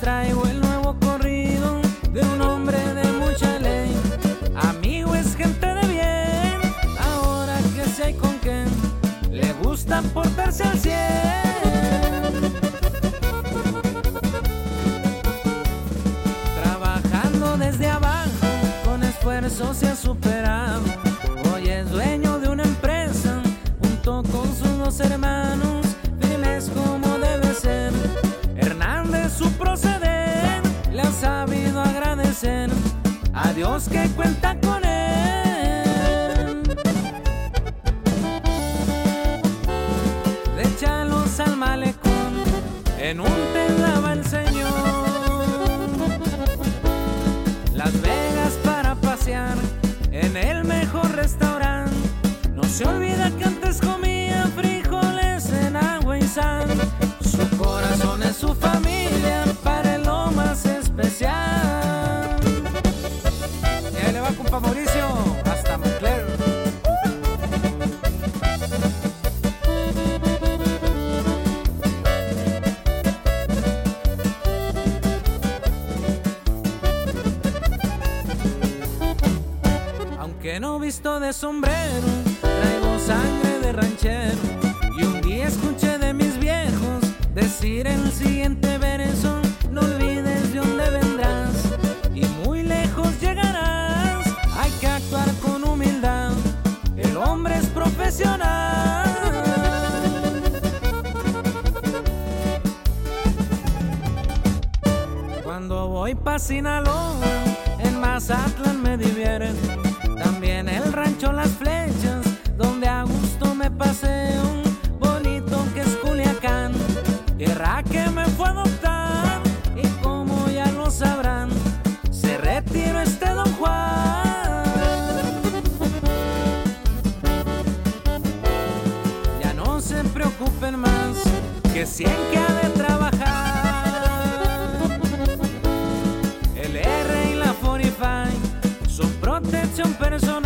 traigo el nuevo corrido de un hombre de mucha ley. Amigo es gente de bien, ahora que si hay con quien le gusta portarse al 100. Trabajando desde abajo, con esfuerzo se ha superado. Hoy es dueño de una empresa, junto con sus 2 hermanos, firmes como debe ser. Hernández su proceder le ha sabido agradecer a Dios que cuenta con él. De Chalos al Malecón, en un tendaba el señor. Las Vegas para pasear, en el mejor restaurante. No se olvida que antes comía frijoles en agua y sal. Su corazón es su familia, para él lo más especial. Y ahí le va, compa Mauricio, hasta Moncler. Aunque no visto de sombrero, traigo sangre de ranchero. Y un día escuché de mis viejos decir el siguiente verso: no olvides de dónde vendrás y muy lejos llegarás. Hay que actuar con humildad, el hombre es profesional. Cuando voy pa' Sinaloa, en Mazatlán me divierte. También el rancho Las Flechas, donde a gusto me paseo. Bonito que es Culiacán, tierra que me fue a adoptar. Y como ya lo sabrán, se retiró este Don Juan. Ya no se preocupen más, que 100 que ha de trabajar. El R y la 45 son protección personal.